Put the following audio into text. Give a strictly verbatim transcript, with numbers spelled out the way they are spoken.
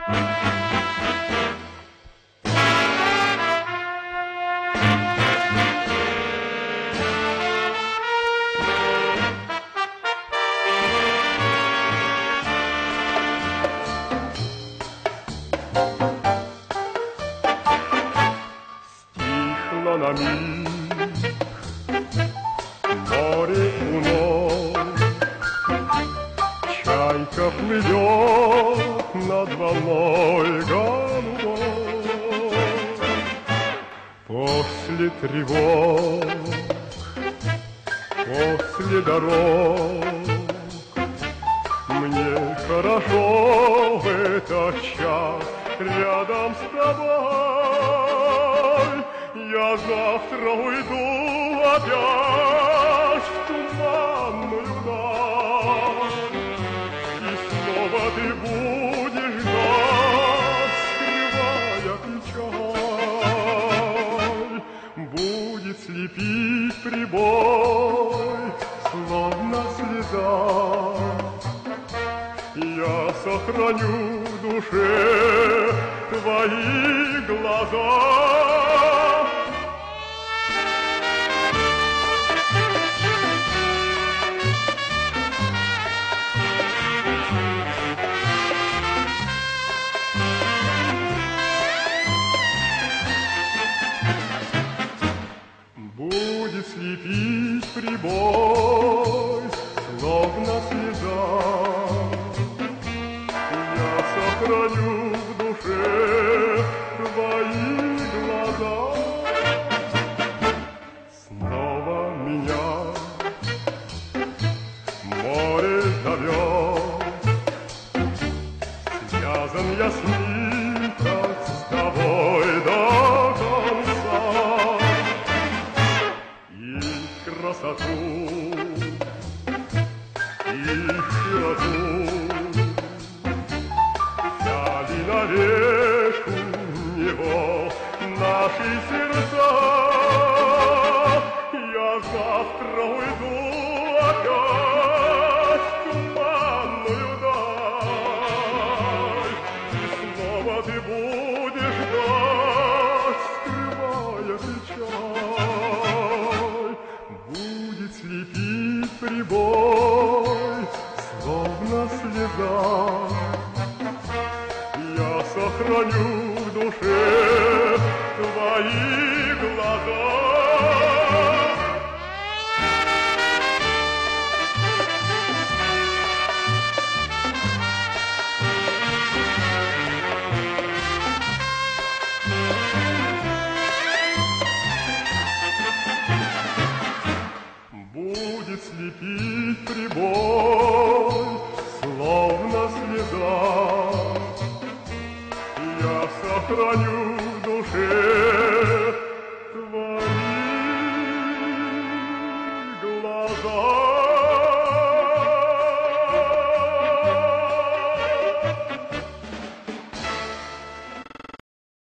Стихло на миг море вновь, чайка плывет над волной голубой. После тревог, после дорог мне хорошо в этот час рядом с тобой. Я завтра уйду опять в туманную даль, и снова ты будешь ждать, скрывая печаль. Будет слепить прибой, словно слеза. Я сохраню в душе твои глаза. Будет слепить прибой, словно слеза. Я сохраню в душе твои глаза. Снова меня море зовет, связан я с ним, как с тобой до конца. Красоту и широту взяли навеку него наши сердца. Я завтра уйду опять в туманную даль, и снова ты будешь ждать, скрывая печаль. Будет слепить прибой, словно слеза. Я сохраню в душе твои глаза. Будет слепить прибой, словно слеза. Я сохраню в душе твои глаза.